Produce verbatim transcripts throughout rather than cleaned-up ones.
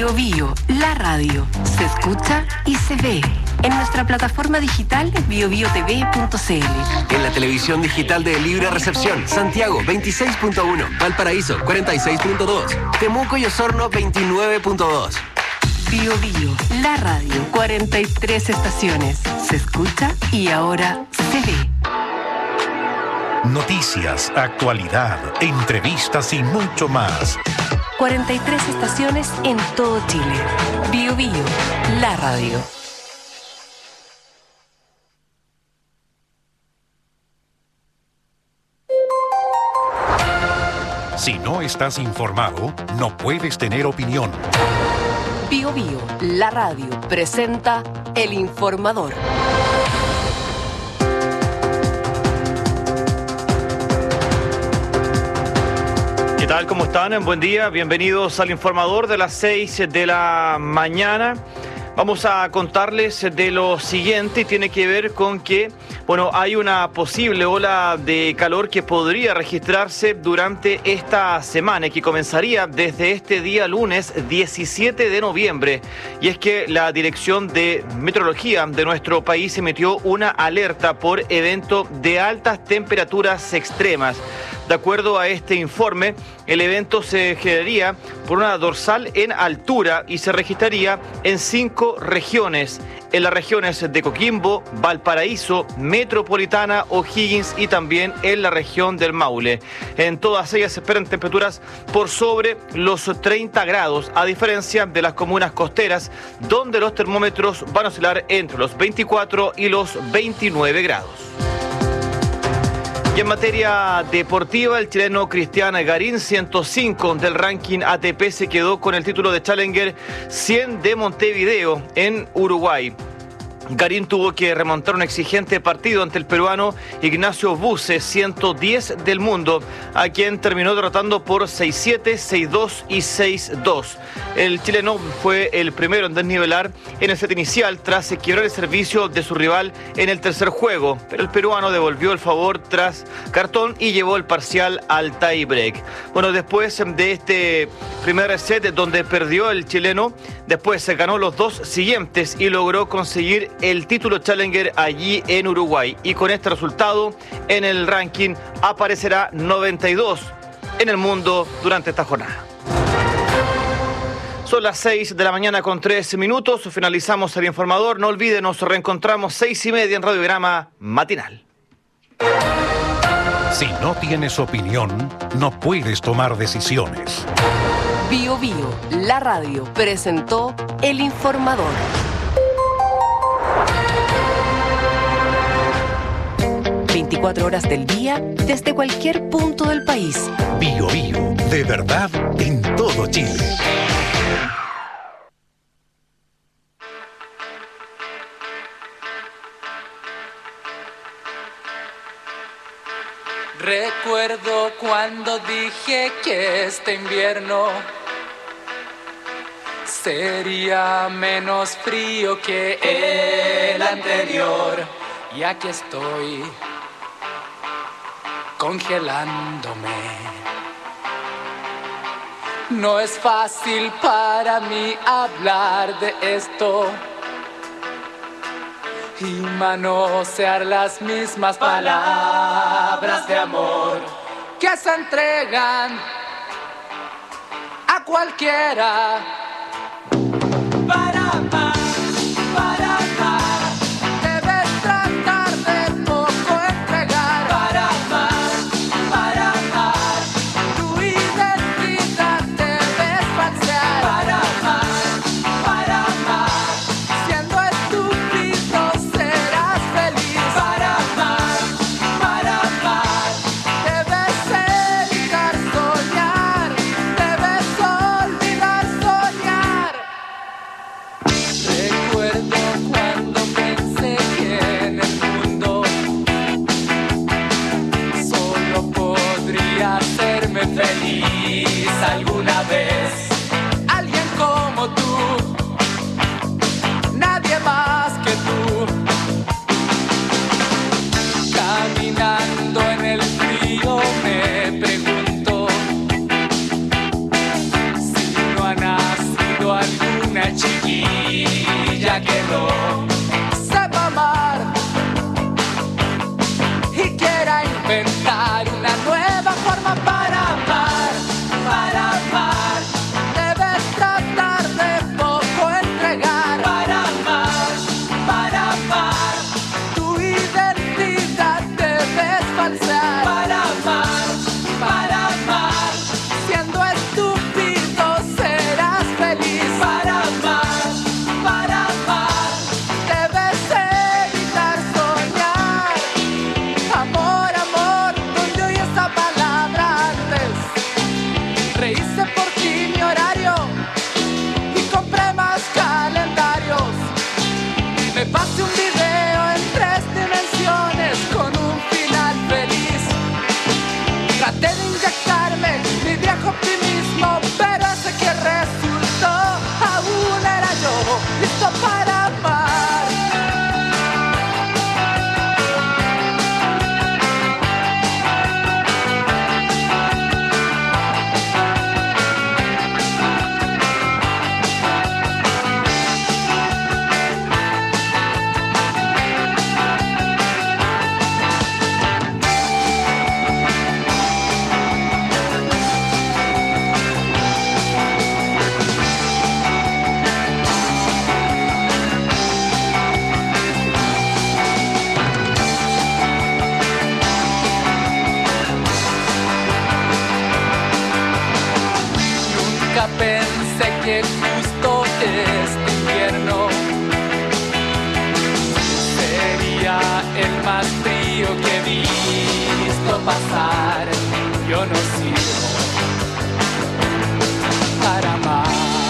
Bio Bio, la radio. Se escucha y se ve. En nuestra plataforma digital bio bio t v punto c l. En la televisión digital de Libre Recepción, Santiago veintiséis punto uno, Valparaíso cuarenta y seis punto dos, Temuco y Osorno veintinueve punto dos. Bio Bio, la radio. cuarenta y tres estaciones. Se escucha y ahora se ve. Noticias, actualidad, entrevistas y mucho más. cuarenta y tres estaciones en todo Chile. Bio Bio, la radio. Si no estás informado, no puedes tener opinión. Bio Bio, la radio, presenta El Informador. ¿Qué tal? ¿Cómo están? Buen día, bienvenidos al Informador de las seis de la mañana. Vamos a contarles de lo siguiente y tiene que ver con que, bueno, hay una posible ola de calor que podría registrarse durante esta semana y que comenzaría desde este día lunes diecisiete de noviembre. Y es que la Dirección de Meteorología de nuestro país emitió una alerta por evento de altas temperaturas extremas. De acuerdo a este informe, el evento se generaría por una dorsal en altura y se registraría en cinco regiones, en las regiones de Coquimbo, Valparaíso, Metropolitana, O'Higgins y también en la región del Maule. En todas ellas se esperan temperaturas por sobre los treinta grados, a diferencia de las comunas costeras, donde los termómetros van a oscilar entre los veinticuatro y los veintinueve grados. Y en materia deportiva, el chileno Cristian Garín, ciento cinco del ranking A T P, se quedó con el título de Challenger cien de Montevideo en Uruguay. Garín tuvo que remontar un exigente partido ante el peruano Ignacio Buse, ciento diez del mundo, a quien terminó derrotando por seis siete, seis dos y seis dos. El chileno fue el primero en desnivelar en el set inicial tras quebrar el servicio de su rival en el tercer juego, pero el peruano devolvió el favor tras cartón y llevó el parcial al tie break. Bueno, después de este primer set donde perdió el chileno, después se ganó los dos siguientes y logró conseguir el título Challenger allí en Uruguay. Y con este resultado, en el ranking aparecerá noventa y dos en el mundo durante esta jornada. Son las seis de la mañana con tres minutos. Finalizamos el Informador. No olviden, nos reencontramos seis y media en Radiograma Matinal. Si no tienes opinión, no puedes tomar decisiones. Bio Bio, la radio, presentó El Informador. veinticuatro horas del día, desde cualquier punto del país. Bio Bio, de verdad, en todo Chile. Recuerdo cuando dije que este invierno sería menos frío que el anterior. Y aquí estoy, congelándome. No es fácil para mí hablar de esto y manosear las mismas palabras de amor que se entregan a cualquiera. Para amar, para amar, debes tratar de poco entregar. Para amar, para amar, tu identidad debes falsear. Para amar, para amar, siendo estúpido serás feliz. Para amar, para amar, debes evitar soñar, debes olvidar soñar. Recuerdo cuando pensé que en el mundo solo podría hacerme feliz alguna vez alguien como tú, nadie más que tú. Caminando en el frío me pregunto si no ha nacido alguien Nunca pensé que justo este invierno sería el más frío que he visto pasar. Yo no sirvo para amar.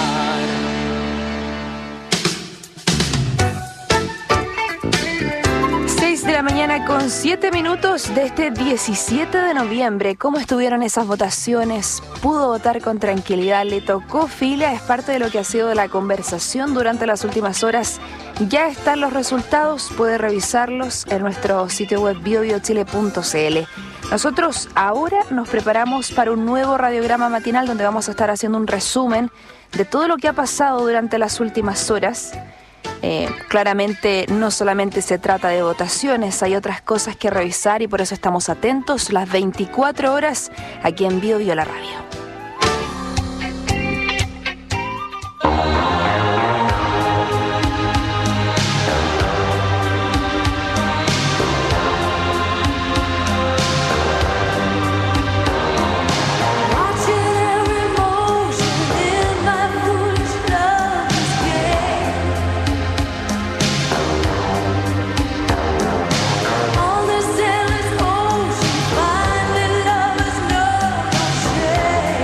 seis de la mañana con siete minutos de este diecisiete de noviembre. ¿Cómo estuvieron esas votaciones? ¿Pudo votar con tranquilidad? ¿Le tocó fila? Es parte de lo que ha sido la conversación durante las últimas horas. Ya están los resultados, puede revisarlos en nuestro sitio web bio bio chile punto c l. Nosotros ahora nos preparamos para un nuevo radiograma matinal donde vamos a estar haciendo un resumen de todo lo que ha pasado durante las últimas horas. Eh, claramente no solamente se trata de votaciones, hay otras cosas que revisar y por eso estamos atentos las veinticuatro horas aquí en Bio Bio la Radio. All the sailors' ocean, finally lovers know no shame.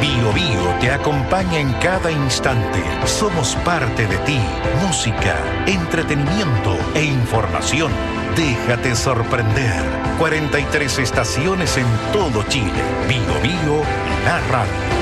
Bio Bio te acompaña en cada instante. Somos parte de ti. Música, entretenimiento e información. Déjate sorprender. cuarenta y tres estaciones en todo Chile. Bio Bio, la radio.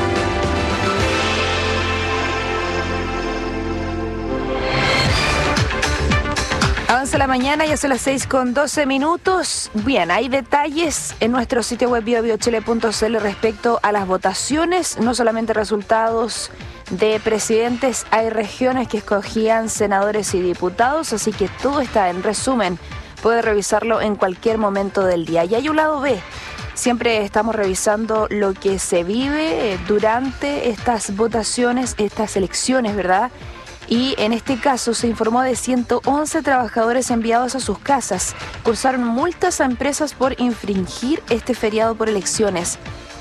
Avanza la mañana, ya son las seis con doce minutos. Bien, hay detalles en nuestro sitio web bio bio chile punto c l respecto a las votaciones, no solamente resultados de presidentes, hay regiones que escogían senadores y diputados, así que todo está en resumen, puede revisarlo en cualquier momento del día. Y hay un lado B, siempre estamos revisando lo que se vive durante estas votaciones, estas elecciones, ¿verdad? Y en este caso se informó de ciento once trabajadores enviados a sus casas. Cursaron multas a empresas por infringir este feriado por elecciones.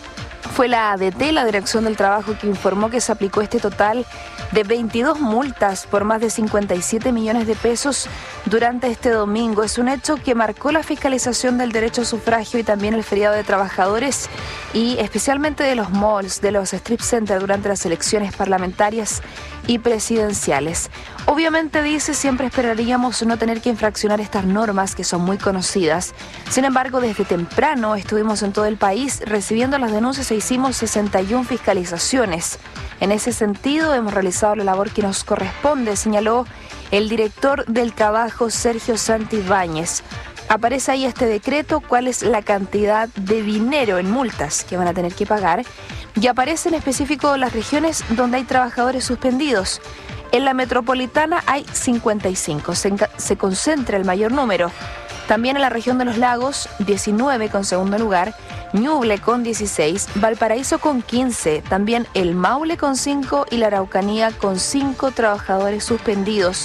Fue la A D T, la Dirección del Trabajo, que informó que se aplicó este total de veintidós multas por más de cincuenta y siete millones de pesos durante este domingo. Es un hecho que marcó la fiscalización del derecho a sufragio y también el feriado de trabajadores y especialmente de los malls, de los strip centers durante las elecciones parlamentarias y presidenciales. Obviamente, dice, siempre esperaríamos no tener que infraccionar estas normas que son muy conocidas. Sin embargo, desde temprano estuvimos en todo el país recibiendo las denuncias e hicimos sesenta y una fiscalizaciones. En ese sentido, hemos realizado la labor que nos corresponde, señaló el director del trabajo, Sergio Santibáñez. Aparece ahí este decreto, cuál es la cantidad de dinero en multas que van a tener que pagar, y aparece en específico las regiones donde hay trabajadores suspendidos. En la metropolitana hay cincuenta y cinco, se, se concentra el mayor número. También en la región de los lagos, diecinueve con segundo lugar, Ñuble con dieciséis, Valparaíso con quince, también el Maule con cinco y la Araucanía con cinco trabajadores suspendidos.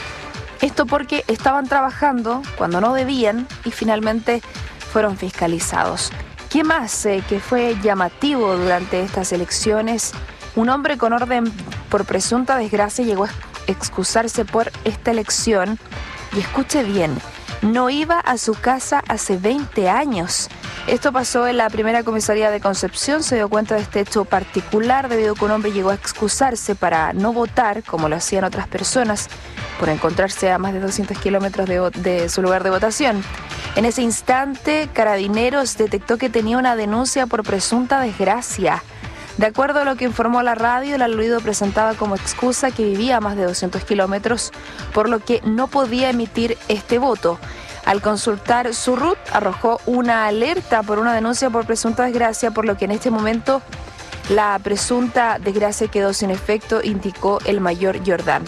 Esto porque estaban trabajando cuando no debían y finalmente fueron fiscalizados. ¿Qué más eh, que fue llamativo durante estas elecciones? Un hombre con orden por presunta desgracia llegó a excusarse por esta elección. Y escuche bien, no iba a su casa hace veinte años. Esto pasó en la primera comisaría de Concepción. Se dio cuenta de este hecho particular debido a que un hombre llegó a excusarse para no votar, como lo hacían otras personas, por encontrarse a más de doscientos kilómetros de, de su lugar de votación. En ese instante, Carabineros detectó que tenía una denuncia por presunta desgracia. De acuerdo a lo que informó la radio, el aludido presentaba como excusa que vivía a más de doscientos kilómetros, por lo que no podía emitir este voto. Al consultar su R U T, arrojó una alerta por una denuncia por presunta desgracia, por lo que en este momento la presunta desgracia quedó sin efecto, indicó el mayor Jordán.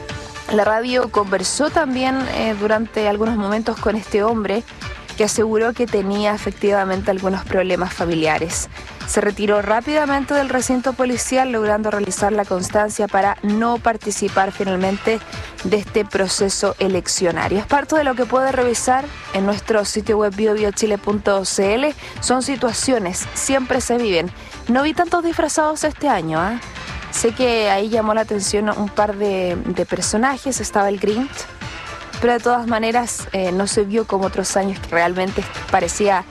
La radio conversó también eh, durante algunos momentos con este hombre, que aseguró que tenía efectivamente algunos problemas familiares. Se retiró rápidamente del recinto policial, logrando realizar la constancia para no participar finalmente de este proceso eleccionario. Es parte de lo que puede revisar en nuestro sitio web bio bio chile punto c l. Son situaciones, siempre se viven. No vi tantos disfrazados este año, ¿eh? Sé que ahí llamó la atención un par de, de personajes, estaba el Grinch, pero de todas maneras eh, no se vio como otros años que realmente parecía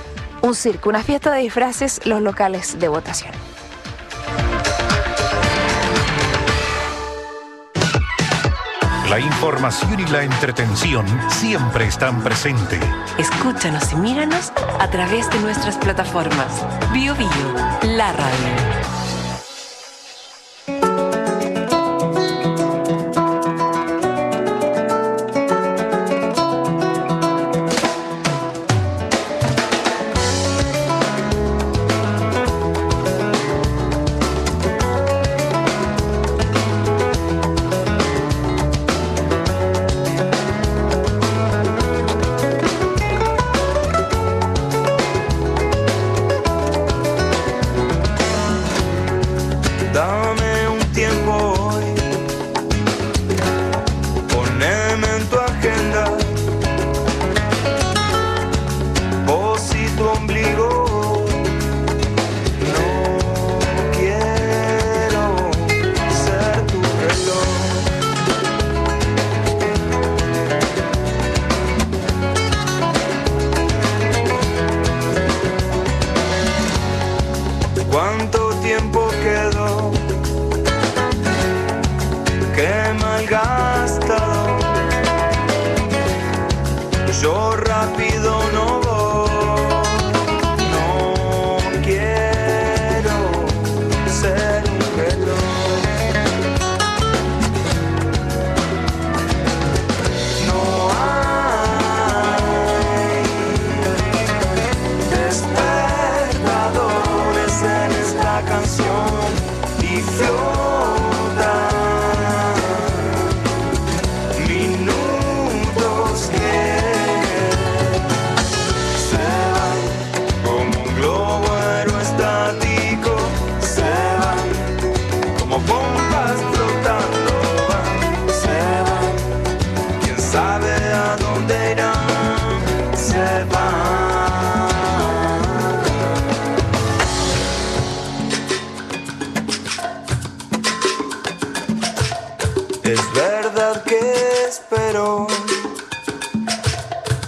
un circo, una fiesta de disfraces, los locales de votación. La información y la entretención siempre están presentes. Escúchanos y míranos a través de nuestras plataformas. Bio Bio, la radio. ¿Cuánto tiempo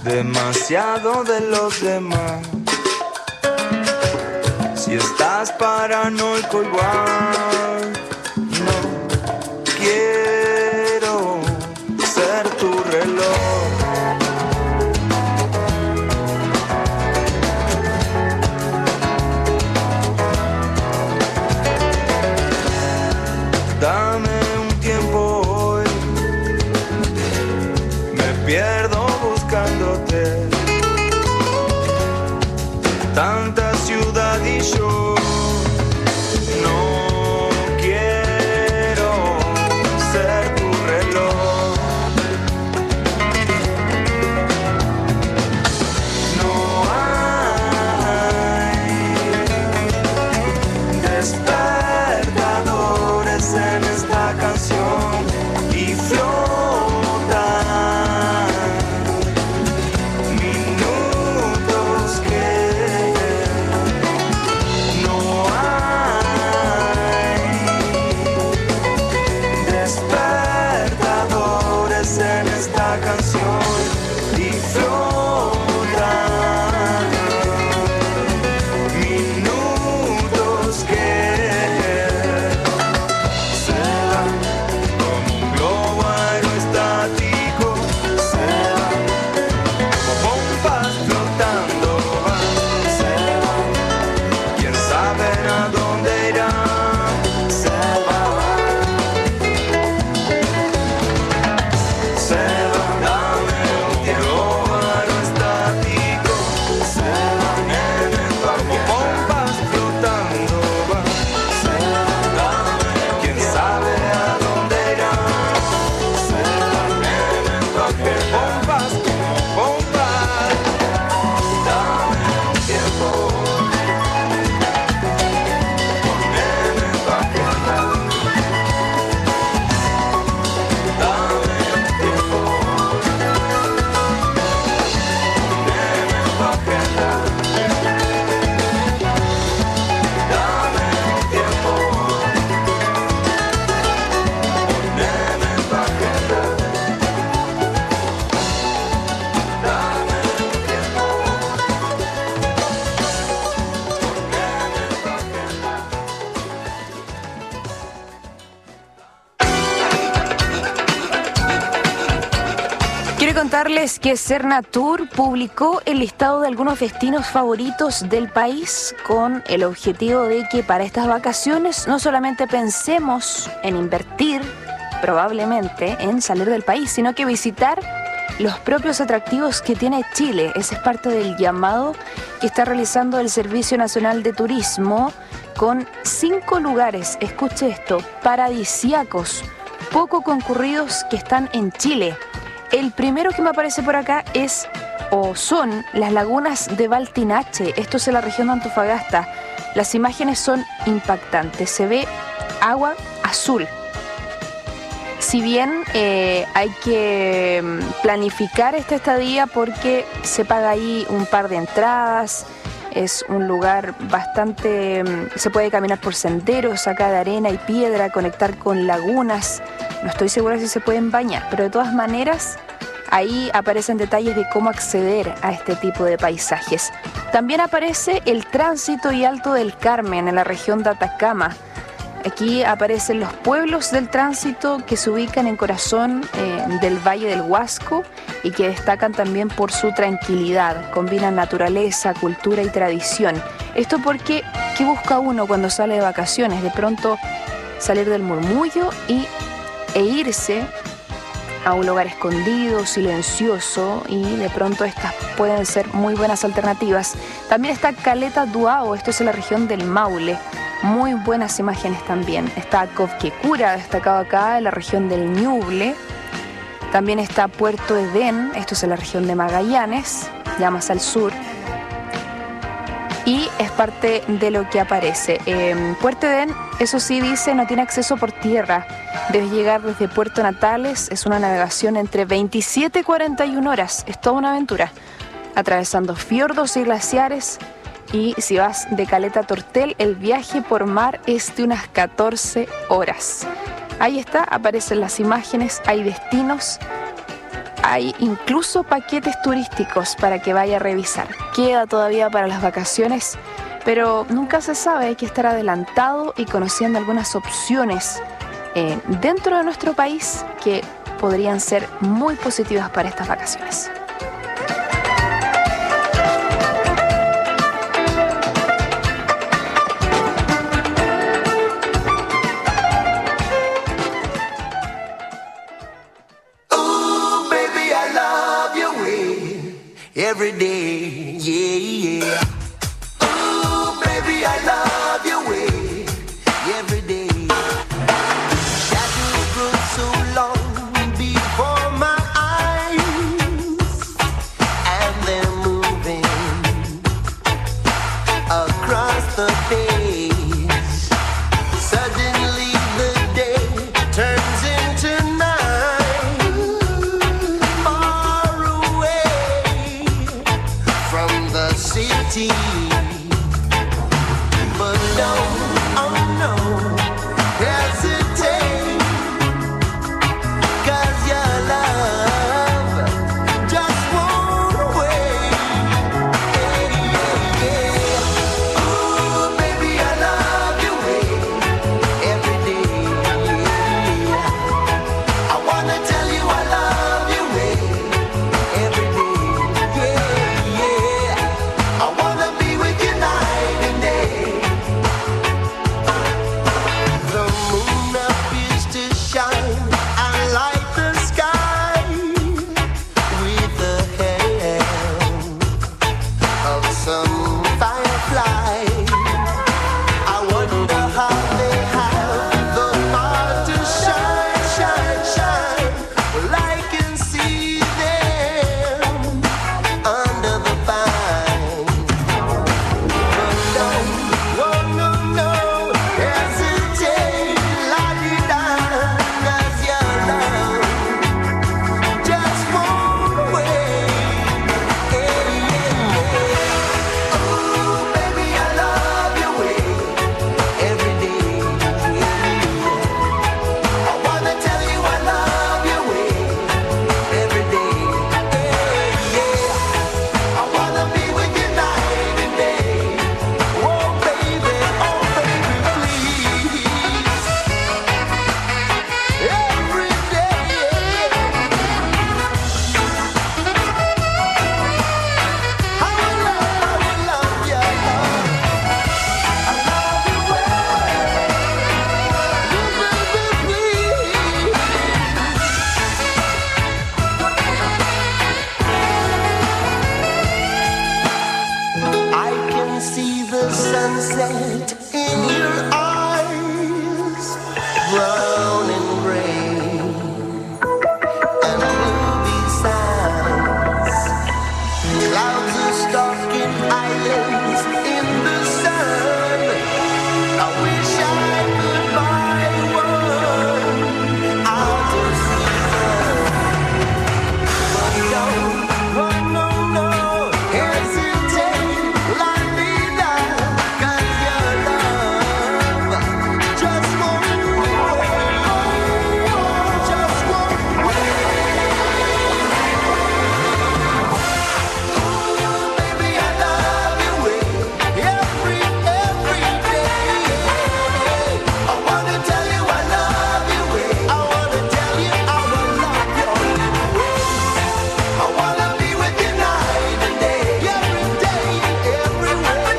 demasiado de los demás. Si estás paranoico igual, no quiero ser tu reloj. Dame un tiempo hoy, me pierdo buscándote. Tanta ciudad y yo no quiero ser tu reloj. No hay despertadores en esta canción y flotan minutos que no hay despertadores en esta canción y flotan minutos que se van como un globo aerostático, se van como bombas flotando, van, se van, quién sabe a dónde irán, se van, se van, dame un globo aerostático, se van en el como bombas flotando, van, se van, dame, quién sabe a dónde irán, se van en el toque, bombas como bombas, dame un tiempo, ponen el toque, dame un tiempo, ponen el toque, dame un tiempo, ponen el toque, dame un tiempo, Quiero contarles que Cernatur publicó el listado de algunos destinos favoritos del país con el objetivo de que para estas vacaciones no solamente pensemos en invertir, probablemente en salir del país, sino que visitar los propios atractivos que tiene Chile. Ese es parte del llamado que está realizando el Servicio Nacional de Turismo con cinco lugares, escuche esto, paradisíacos, poco concurridos que están en Chile. El primero que me aparece por acá es o son las lagunas de Valtinache. Esto es en la región de Antofagasta. Las imágenes son impactantes. Se ve agua azul. Si bien eh, hay que planificar esta estadía porque se paga ahí un par de entradas, es un lugar bastante... se puede caminar por senderos acá de arena y piedra, conectar con lagunas. No estoy segura si se pueden bañar, pero de todas maneras ahí aparecen detalles de cómo acceder a este tipo de paisajes. También aparece el Tránsito y Alto del Carmen en la región de Atacama. Aquí aparecen los pueblos del Tránsito que se ubican en corazón eh, del Valle del Huasco y que destacan también por su tranquilidad. Combinan naturaleza, cultura y tradición. Esto porque, ¿qué busca uno cuando sale de vacaciones? De pronto salir del murmullo y, e irse a un lugar escondido, silencioso, y de pronto estas pueden ser muy buenas alternativas. También está Caleta Duao, esto es en la región del Maule. Muy buenas imágenes también. Está Covquecura, destacado acá en la región del Ñuble. También está Puerto Edén, esto es en la región de Magallanes, ya más al sur. Y es parte de lo que aparece. Eh, Puerto Edén, eso sí dice, no tiene acceso por tierra. Debes llegar desde Puerto Natales, es una navegación entre veintisiete y cuarenta y una horas. Es toda una aventura, atravesando fiordos y glaciares. Y si vas de Caleta a Tortel, el viaje por mar es de unas catorce horas. Ahí está, aparecen las imágenes, hay destinos, Hay incluso paquetes turísticos para que vaya a revisar. Queda todavía para las vacaciones, pero nunca se sabe, hay que estar adelantado y conociendo algunas opciones eh, dentro de nuestro país que podrían ser muy positivas para estas vacaciones. Every day, yeah, yeah. Ooh, baby, I love your way. Every day. Shadows grow so long before my eyes, and they're moving across the days. Suddenly the day turns into night, far away from the city. But don't, oh no, hesitate, 'cause your love just won't wait. Yeah, yeah, yeah. Ooh, baby, I love your way every day. Yeah. I wanna tell you I love your way every day. Yeah, yeah. I wanna be with you night and day. The moon appears to shine and light the sky with the help of some firefly. I wonder how they have the power to shine, shine, shine. Well, I can see them under the pine. But don't, oh no, no, hesitate, la-di-da, 'cause your love just won't wait. Yeah, yeah, yeah. Ooh, baby, I love your way every day. Yeah. I wanna tell you I love your way every day. Yeah, yeah. I wanna be with you night and day. Oh baby, oh baby, please. Every day. I will love, I will love your love. I love you well. Oh baby, please. I can see the sunset in your eyes, brown and gray, and blue besides. Clouds are stalking islands in the sun. I wish I could buy one out of season. But don't, oh no, no, hesitate, la-di-da, 'cause your love just won't wait, just won't wait. Ooh, baby, I love your way every, every day. I wanna tell you I love your way. I wanna tell you I will love your way. I wanna be with you night and day, every day, everywhere.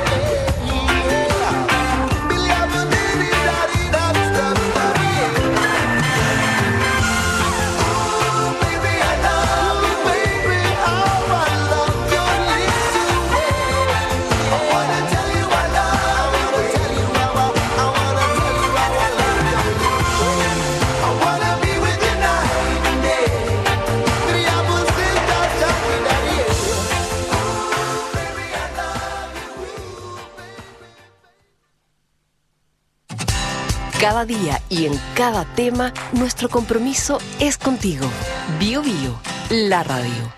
Yeah. Ooh, baby, I love you, baby. How I love your little way. I wanna tell you I love you, tell you how I, I wanna tell you how I love you. I wanna be with you night and day. Queríamos estar ya con nadie. Ooh, baby, I love you. Cada día y en cada tema, nuestro compromiso es contigo. Bio Bio, la radio.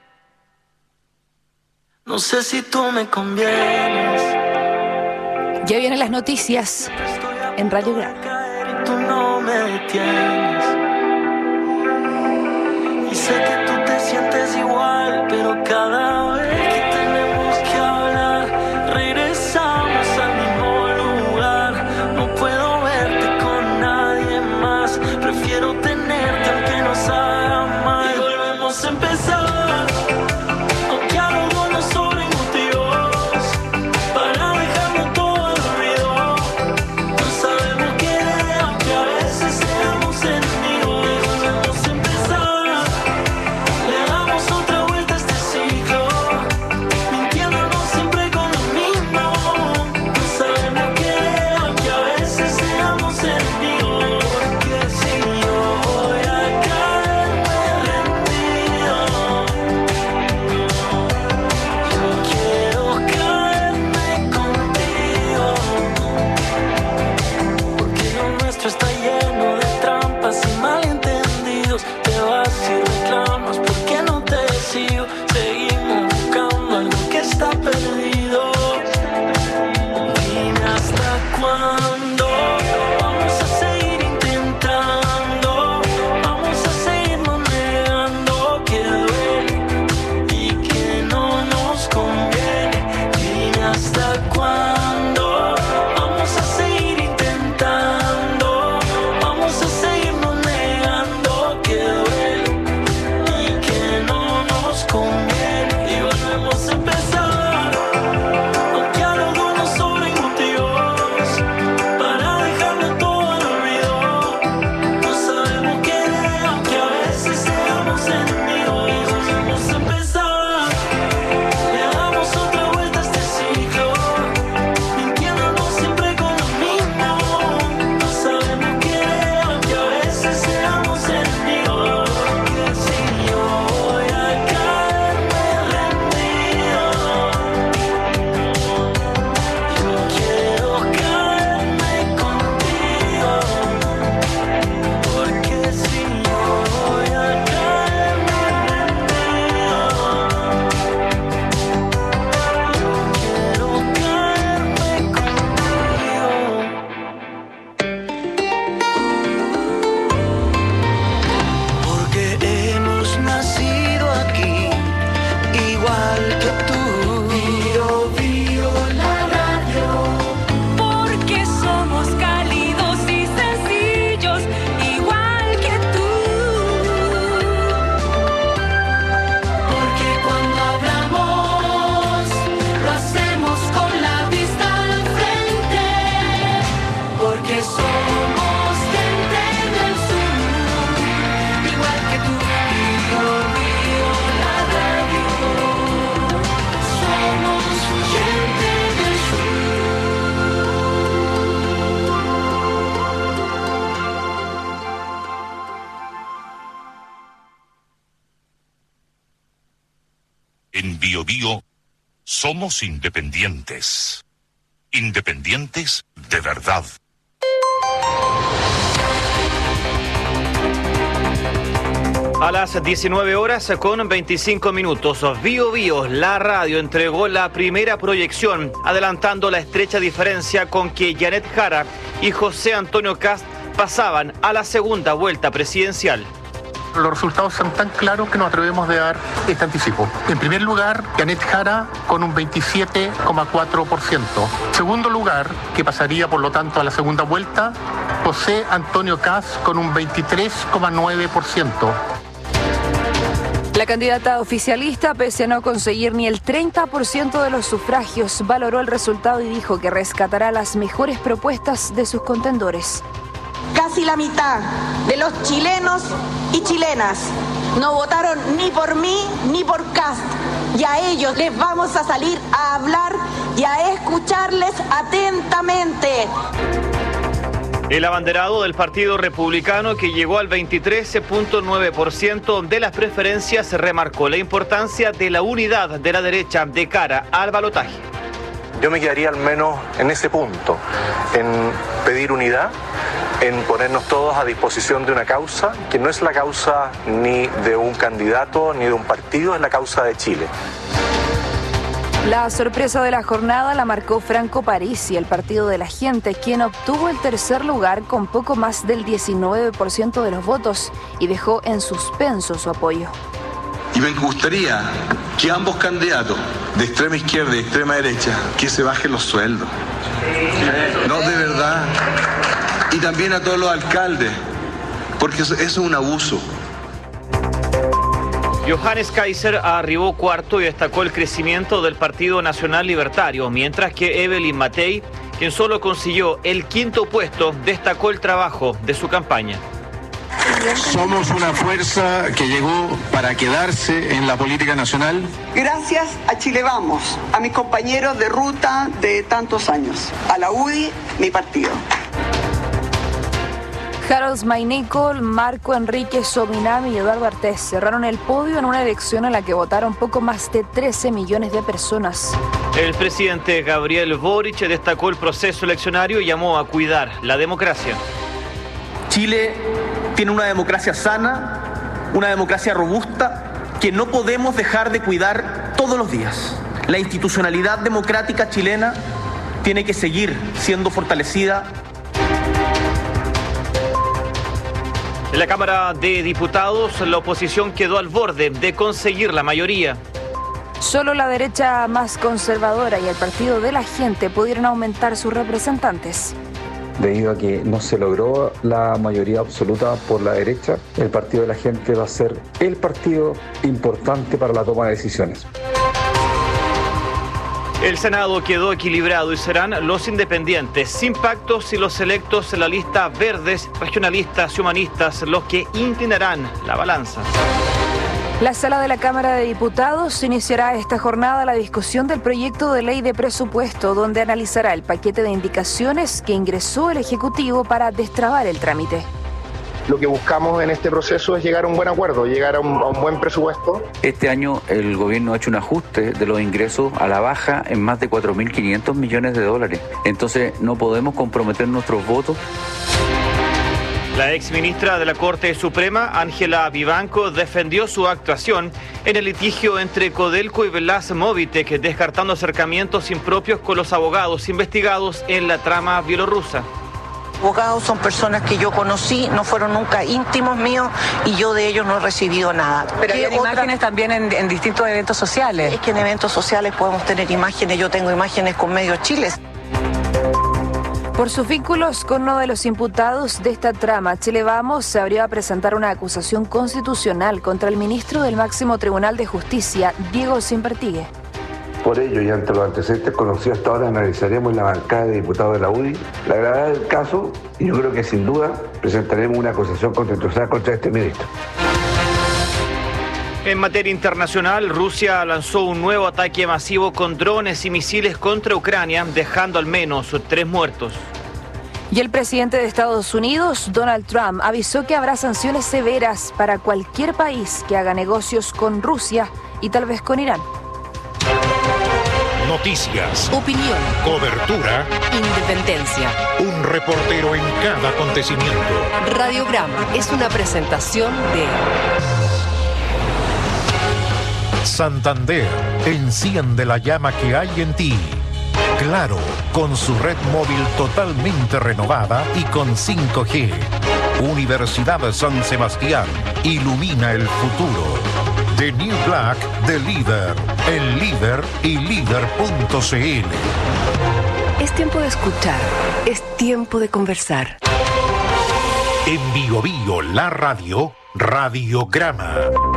No sé si tú me convienes. Ya vienen las noticias en Radio Gran. Tú no me detienes. Y sé que tú te sientes igual, pero cada vez que tenemos que hablar, regresamos al mismo lugar. No puedo verte con nadie más, prefiero tenerte aunque nos haga mal. Y volvemos a empezar, aunque a los dos nos sobren motivos para dejarlo todo al olvido. No sabemos querer, aunque a veces seamos enemigos. Y volvemos a empezar, le damos otra vuelta a este ciclo, mintiéndonos siempre con lo mismo. No sabemos querer, aunque a veces seamos enemigos. Porque si yo voy a caerme rendido, yo quiero caerme contigo. Porque lo nuestro está lleno de trampas y malentendidos. Te vas y reclamas porque no te sigo. Seguimos buscando algo que está perdido. Dime hasta cuándo vamos a seguir intentando, vamos a seguirnos negando que duele y que no nos conviene. Dime hasta cuándo vamos a seguir intentando, vamos a seguirnos negando que duele y que no nos conviene. Y volvemos a empezar, aunque a los dos nos sobren motivos para dejarlo todo al olvido. No sabemos querer, aunque a veces seamos enemigos. Y volvemos a empezar, le damos otra vuelta a este ciclo, mintiéndonos siempre con lo mismo. No sabemos querer, aunque a veces seamos enemigos. Porque si yo voy a caerme rendido, yo quiero caerme contigo. Porque si yo voy a caerme rendido, yo quiero caerme contigo. Porque hemos nacido aquí, igual que tú. Bio, bio, la radio. Porque somos cálidos y sencillos, igual que tú. Porque cuando hablamos, lo hacemos con la vista al frente. Porque somos gente del sur, igual que tú. Bio, bio, la radio. Somos gente del En Bio Bio somos independientes. Independientes de verdad. A las diecinueve horas con veinticinco minutos, Bio Bio, la radio, entregó la primera proyección, adelantando la estrecha diferencia con que Janet Jara y José Antonio Kast pasaban a la segunda vuelta presidencial. Los resultados son tan claros que nos atrevemos de dar este anticipo. En primer lugar, Janet Jara con un veintisiete coma cuatro por ciento. Segundo lugar, que pasaría por lo tanto a la segunda vuelta, José Antonio Kast con un veintitrés coma nueve por ciento. La candidata oficialista, pese a no conseguir ni el treinta por ciento de los sufragios, valoró el resultado y dijo que rescatará las mejores propuestas de sus contendores. Casi la mitad de los chilenos y chilenas no votaron ni por mí ni por Kast, y a ellos les vamos a salir a hablar y a escucharles atentamente. El abanderado del Partido Republicano, que llegó al veintitrés punto nueve por ciento de las preferencias, remarcó la importancia de la unidad de la derecha de cara al balotaje. Yo me quedaría al menos en ese punto, en pedir unidad, en ponernos todos a disposición de una causa, que no es la causa ni de un candidato ni de un partido, es la causa de Chile. La sorpresa de la jornada la marcó Franco Parisi, el partido de la gente, quien obtuvo el tercer lugar con poco más del diecinueve por ciento de los votos y dejó en suspenso su apoyo. Y me gustaría que ambos candidatos, de extrema izquierda y extrema derecha, que se bajen los sueldos. No, de verdad. Y también a todos los alcaldes, porque eso, eso es un abuso. Johannes Kaiser arribó cuarto y destacó el crecimiento del Partido Nacional Libertario, mientras que Evelyn Matei, quien solo consiguió el quinto puesto, destacó el trabajo de su campaña. Somos una fuerza que llegó para quedarse en la política nacional. Gracias a Chile Vamos, a mis compañeros de ruta de tantos años, a la U D I, mi partido. Harold Maynicol, Marco Enrique Sobinami y Eduardo Artés cerraron el podio en una elección en la que votaron poco más de trece millones de personas. El presidente Gabriel Boric destacó el proceso eleccionario y llamó a cuidar la democracia. Chile tiene una democracia sana, una democracia robusta, que no podemos dejar de cuidar todos los días. La institucionalidad democrática chilena tiene que seguir siendo fortalecida. En la Cámara de Diputados, la oposición quedó al borde de conseguir la mayoría. Solo la derecha más conservadora y el Partido de la Gente pudieron aumentar sus representantes. Debido a que no se logró la mayoría absoluta por la derecha, el Partido de la Gente va a ser el partido importante para la toma de decisiones. El Senado quedó equilibrado y serán los independientes, sin pactos, y los electos en la lista verdes, regionalistas y humanistas los que inclinarán la balanza. La sala de la Cámara de Diputados iniciará esta jornada la discusión del proyecto de ley de presupuesto, donde analizará el paquete de indicaciones que ingresó el Ejecutivo para destrabar el trámite. Lo que buscamos en este proceso es llegar a un buen acuerdo, llegar a un, a un buen presupuesto. Este año el gobierno ha hecho un ajuste de los ingresos a la baja en más de cuatro mil quinientos millones de dólares. Entonces no podemos comprometer nuestros votos. La exministra de la Corte Suprema, Ángela Vivanco, defendió su actuación en el litigio entre Codelco y Velas Movitec, descartando acercamientos impropios con los abogados investigados en la trama bielorrusa. Abogados son personas que yo conocí, no fueron nunca íntimos míos y yo de ellos no he recibido nada. Pero hay otra... imágenes también en, en distintos eventos sociales. Es que en eventos sociales podemos tener imágenes, yo tengo imágenes con Medios Chile. Por sus vínculos con uno de los imputados de esta trama, Chile Vamos se abrió a presentar una acusación constitucional contra el ministro del máximo Tribunal de Justicia, Diego Simpertigue. Por ello, y ante los antecedentes conocidos hasta ahora, analizaremos en la bancada de diputados de la U D I la gravedad del caso y yo creo que sin duda presentaremos una acusación constitucional contra este ministro. En materia internacional, Rusia lanzó un nuevo ataque masivo con drones y misiles contra Ucrania, dejando al menos tres muertos. Y el presidente de Estados Unidos, Donald Trump, avisó que habrá sanciones severas para cualquier país que haga negocios con Rusia y tal vez con Irán. Noticias, opinión, cobertura, independencia. Un reportero en cada acontecimiento. Radiograma es una presentación de Santander, enciende la llama que hay en ti. Claro, con su red móvil totalmente renovada y con cinco G. Universidad San Sebastián, ilumina el futuro. The New Black de Líder, el líder y líder punto c l. Es tiempo de escuchar, es tiempo de conversar. En Bio Bio, la radio, Radiograma.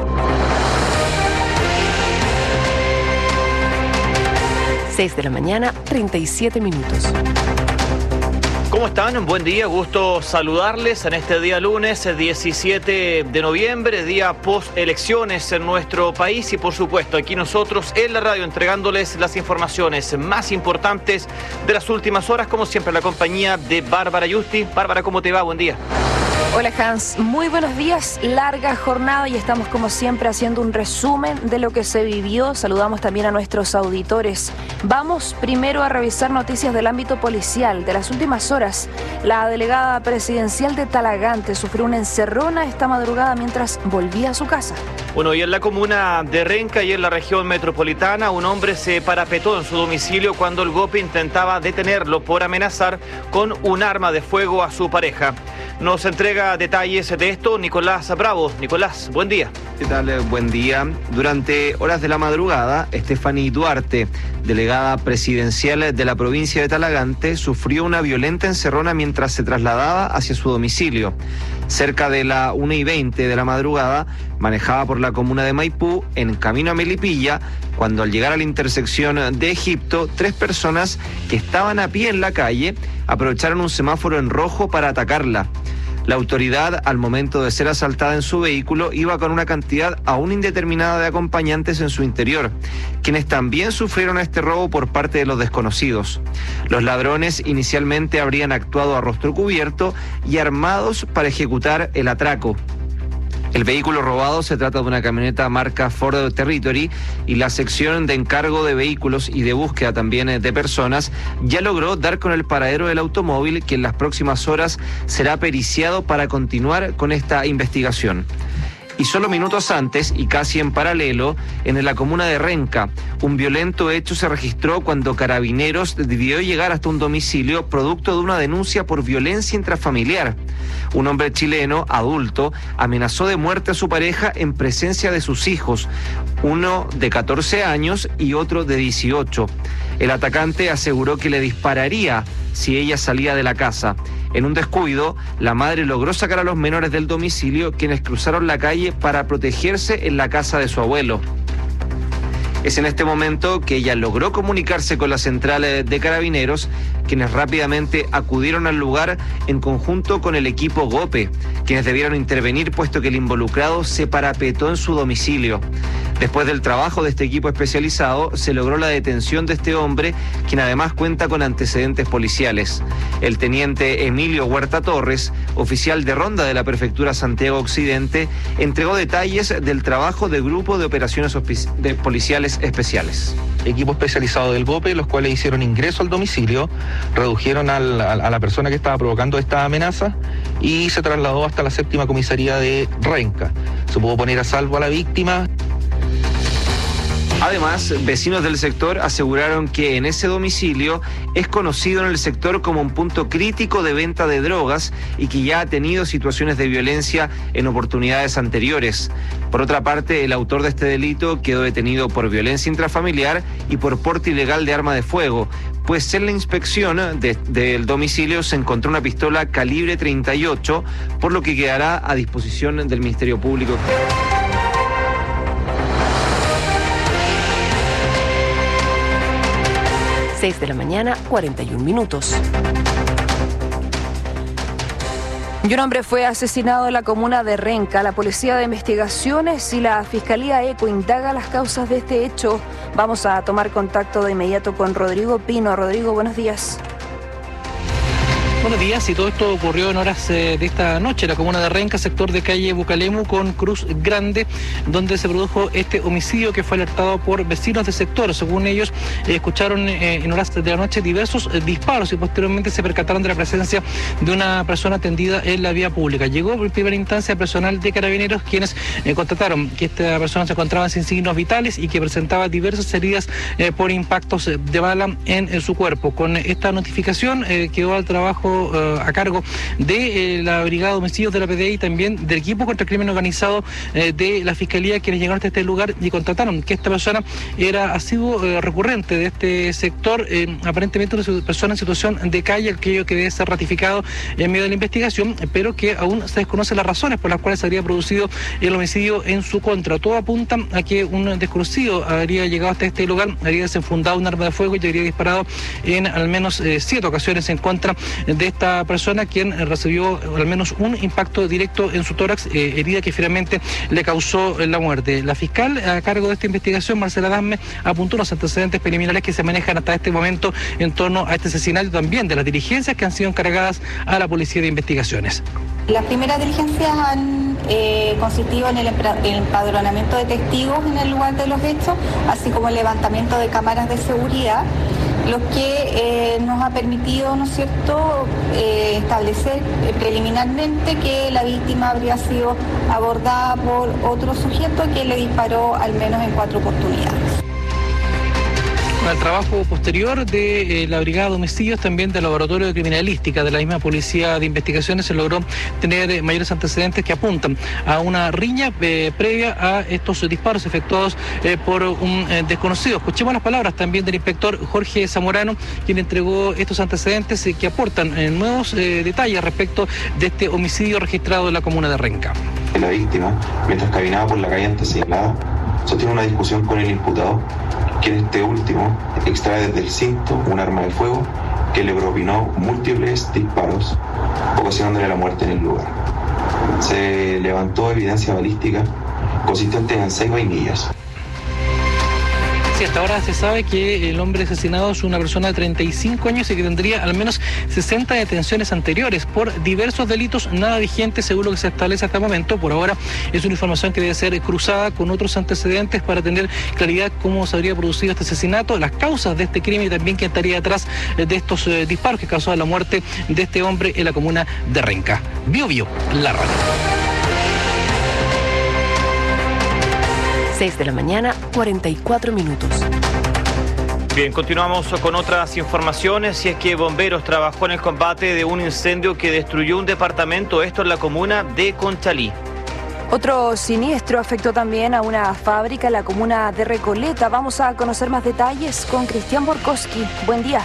seis de la mañana, treinta y siete minutos. ¿Cómo están? Buen día, gusto saludarles en este día lunes, diecisiete de noviembre, día post elecciones en nuestro país y por supuesto aquí nosotros en la radio entregándoles las informaciones más importantes de las últimas horas, como siempre la compañía de Bárbara Yusti. Bárbara, ¿cómo te va? Buen día. Hola Hans, muy buenos días, larga jornada y estamos como siempre haciendo un resumen de lo que se vivió. Saludamos también a nuestros auditores. Vamos primero a revisar noticias del ámbito policial. De las últimas horas, la delegada presidencial de Talagante sufrió una encerrona esta madrugada mientras volvía a su casa. Bueno, y en la comuna de Renca y en la región metropolitana, un hombre se parapetó en su domicilio cuando el GOPE intentaba detenerlo por amenazar con un arma de fuego a su pareja. Nos entrega detalles de esto Nicolás Bravo. Nicolás, buen día. ¿Qué tal? Buen día. Durante horas de la madrugada, Stephanie Duarte, delegada presidencial de la provincia de Talagante, sufrió una violenta encerrona mientras se trasladaba hacia su domicilio. Cerca de la una y veinte de la madrugada, manejaba por la comuna de Maipú, en camino a Melipilla, cuando al llegar a la intersección de Egipto, tres personas que estaban a pie en la calle aprovecharon un semáforo en rojo para atacarla. La autoridad, al momento de ser asaltada en su vehículo, iba con una cantidad aún indeterminada de acompañantes en su interior, quienes también sufrieron este robo por parte de los desconocidos. Los ladrones inicialmente habrían actuado a rostro cubierto y armados para ejecutar el atraco. El vehículo robado se trata de una camioneta marca Ford Territory y la sección de encargo de vehículos y de búsqueda también de personas ya logró dar con el paradero del automóvil, que en las próximas horas será periciado para continuar con esta investigación. Y solo minutos antes, y casi en paralelo, en la comuna de Renca, un violento hecho se registró cuando Carabineros debió llegar hasta un domicilio producto de una denuncia por violencia intrafamiliar. Un hombre chileno, adulto, amenazó de muerte a su pareja en presencia de sus hijos, uno de catorce años y otro de dieciocho. El atacante aseguró que le dispararía si ella salía de la casa. En un descuido, la madre logró sacar a los menores del domicilio, quienes cruzaron la calle para protegerse en la casa de su abuelo. Es en este momento que ella logró comunicarse con la central de Carabineros, quienes rápidamente acudieron al lugar en conjunto con el equipo GOPE, quienes debieron intervenir puesto que el involucrado se parapetó en su domicilio. Después del trabajo de este equipo especializado, se logró la detención de este hombre, quien además cuenta con antecedentes policiales. El teniente Emilio Huerta Torres, oficial de ronda de la Prefectura Santiago Occidente, entregó detalles del trabajo del Grupo de Operaciones de Policiales Especiales. Equipo especializado del GOPE, los cuales hicieron ingreso al domicilio, redujeron al, a, a la persona que estaba provocando esta amenaza y se trasladó hasta la séptima comisaría de Renca. Se pudo poner a salvo a la víctima. Además, vecinos del sector aseguraron que en ese domicilio es conocido en el sector como un punto crítico de venta de drogas y que ya ha tenido situaciones de violencia en oportunidades anteriores. Por otra parte, el autor de este delito quedó detenido por violencia intrafamiliar y por porte ilegal de arma de fuego, pues en la inspección de, del domicilio se encontró una pistola calibre treinta y ocho, por lo que quedará a disposición del Ministerio Público. seis de la mañana, cuarenta y un minutos. Y un hombre fue asesinado en la comuna de Renca. La Policía de Investigaciones y la Fiscalía ECO indaga las causas de este hecho. Vamos a tomar contacto de inmediato con Rodrigo Pino. Rodrigo, buenos días. Buenos días, y todo esto ocurrió en horas eh, de esta noche en la comuna de Renca, sector de calle Bucalemu con Cruz Grande, donde se produjo este homicidio que fue alertado por vecinos del sector. Según ellos, eh, escucharon eh, en horas de la noche diversos eh, disparos y posteriormente se percataron de la presencia de una persona atendida en la vía pública. Llegó por primera instancia personal de Carabineros, quienes eh, constataron que esta persona se encontraba sin signos vitales y que presentaba diversas heridas eh, por impactos de bala en, en su cuerpo. Con esta notificación eh, quedó al trabajo a cargo de eh, la Brigada de Homicidios de la P D I y también del equipo contra el crimen organizado eh, de la Fiscalía, quienes llegaron hasta este lugar y constataron que esta persona era asiduo eh, recurrente de este sector, eh, aparentemente una persona en situación de calle, aquello que debe ser ratificado en medio de la investigación, pero que aún se desconocen las razones por las cuales se habría producido el homicidio en su contra. Todo apunta a que un desconocido habría llegado hasta este lugar, habría desenfundado un arma de fuego y habría disparado en al menos eh, siete ocasiones en contra de de esta persona, quien recibió al menos un impacto directo en su tórax, eh, herida que finalmente le causó la muerte. La fiscal a cargo de esta investigación, Marcela Dasme, apuntó los antecedentes preliminares que se manejan hasta este momento en torno a este asesinato, también de las diligencias que han sido encargadas a la Policía de Investigaciones. Las primeras diligencias han eh, consistido en el empadronamiento de testigos en el lugar de los hechos, así como el levantamiento de cámaras de seguridad, lo que eh, nos ha permitido, ¿no es cierto?, eh, establecer eh, preliminarmente que la víctima habría sido abordada por otro sujeto que le disparó al menos en cuatro oportunidades. Al trabajo posterior de eh, la Brigada de Homicidios, también del Laboratorio de Criminalística de la misma Policía de Investigaciones, se logró tener eh, mayores antecedentes que apuntan a una riña eh, previa a estos disparos efectuados eh, por un eh, desconocido. Escuchemos las palabras también del inspector Jorge Zamorano, quien entregó estos antecedentes eh, que aportan eh, nuevos eh, detalles respecto de este homicidio registrado en la comuna de Renca. La víctima, mientras caminaba por la calle antes señalada, sostiene una discusión con el imputado, quien este último extrae desde el cinto un arma de fuego que le propinó múltiples disparos, ocasionándole la muerte en el lugar. Se levantó evidencia balística consistente en seis vainillas. Hasta ahora se sabe que el hombre asesinado es una persona de treinta y cinco años y que tendría al menos sesenta detenciones anteriores por diversos delitos nada vigentes según lo que se establece hasta el momento. Por ahora es una información que debe ser cruzada con otros antecedentes para tener claridad cómo se habría producido este asesinato, las causas de este crimen y también quién estaría detrás de estos eh, disparos que causó la muerte de este hombre en la comuna de Renca. Bio Bio, la radio. seis de la mañana, cuarenta y cuatro minutos. Bien, continuamos con otras informaciones. Y es que bomberos trabajó en el combate de un incendio que destruyó un departamento, esto en la comuna de Conchalí. Otro siniestro afectó también a una fábrica en la comuna de Recoleta. Vamos a conocer más detalles con Cristian Borkowski. Buen día.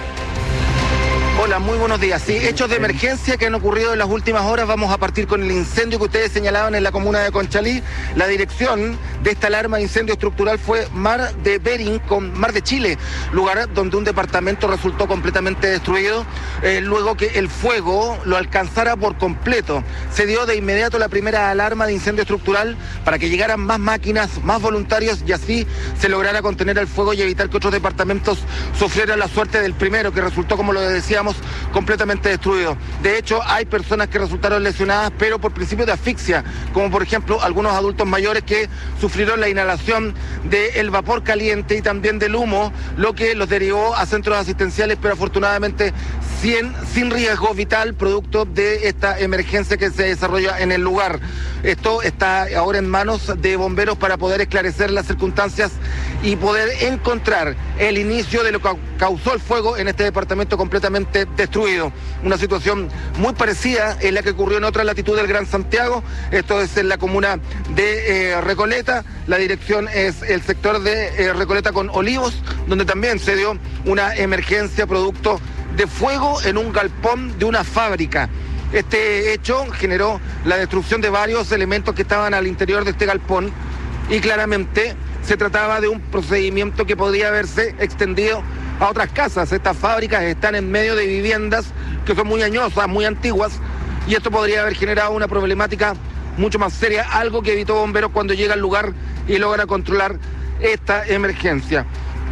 Hola, muy buenos días. Sí, hechos de emergencia que han ocurrido en las últimas horas. Vamos a partir con el incendio que ustedes señalaban en la comuna de Conchalí. La dirección de esta alarma de incendio estructural fue Mar de Bering con Mar de Chile, lugar donde un departamento resultó completamente destruido, eh, luego que el fuego lo alcanzara por completo. Se dio de inmediato la primera alarma de incendio estructural para que llegaran más máquinas, más voluntarios y así se lograra contener el fuego y evitar que otros departamentos sufrieran la suerte del primero, que resultó, como lo decíamos, completamente destruido. De hecho, hay personas que resultaron lesionadas, pero por principio de asfixia, como por ejemplo algunos adultos mayores que sufrieron la inhalación del vapor caliente y también del humo, lo que los derivó a centros asistenciales, pero afortunadamente sin, sin riesgo vital, producto de esta emergencia que se desarrolla en el lugar. Esto está ahora en manos de bomberos para poder esclarecer las circunstancias y poder encontrar el inicio de lo que causó el fuego en este departamento completamente destruido. Una situación muy parecida es la que ocurrió en otra latitud del Gran Santiago. Esto es en la comuna de eh, Recoleta. La dirección es el sector de eh, Recoleta con Olivos, donde también se dio una emergencia producto de fuego en un galpón de una fábrica. Este hecho generó la destrucción de varios elementos que estaban al interior de este galpón y claramente se trataba de un procedimiento que podría haberse extendido a otras casas. Estas fábricas están en medio de viviendas que son muy añosas, muy antiguas, y esto podría haber generado una problemática mucho más seria, algo que evitó bomberos cuando llega al lugar y logra controlar esta emergencia.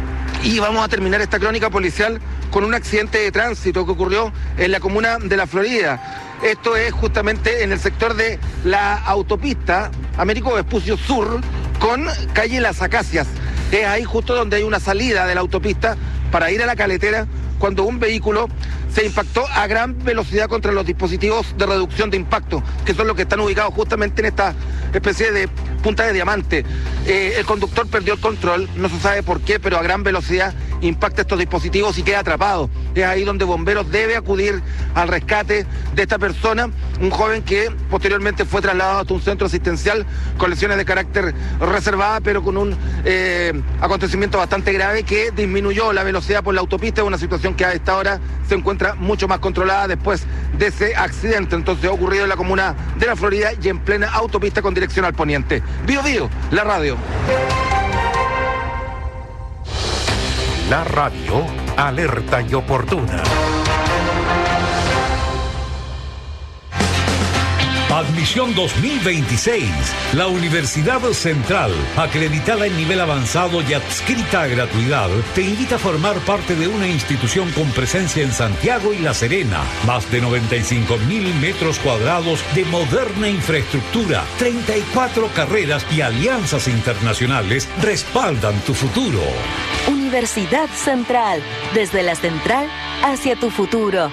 Y vamos a terminar esta crónica policial con un accidente de tránsito que ocurrió en la comuna de La Florida. Esto es justamente en el sector de la autopista Américo Vespucio Sur con calle Las Acacias. Es ahí justo donde hay una salida de la autopista para ir a la Caletera, cuando un vehículo se impactó a gran velocidad contra los dispositivos de reducción de impacto, que son los que están ubicados justamente en esta especie de punta de diamante. Eh, el conductor perdió el control, no se sabe por qué, pero a gran velocidad impacta estos dispositivos y queda atrapado. Es ahí donde bomberos debe acudir al rescate de esta persona, un joven que posteriormente fue trasladado hasta un centro asistencial con lesiones de carácter reservada, pero con un eh, acontecimiento bastante grave que disminuyó la velocidad por la autopista, una situación que a esta hora se encuentra mucho más controlada después de ese accidente. Entonces ha ocurrido en la comuna de La Florida y en plena autopista con dirección al poniente. Bio Bio, la radio. La radio, alerta y oportuna. Admisión dos mil veintiséis. La Universidad Central, acreditada en nivel avanzado y adscrita a gratuidad, te invita a formar parte de una institución con presencia en Santiago y La Serena. Más de noventa y cinco mil metros cuadrados de moderna infraestructura, treinta y cuatro carreras y alianzas internacionales respaldan tu futuro. Universidad Central, desde la central hacia tu futuro.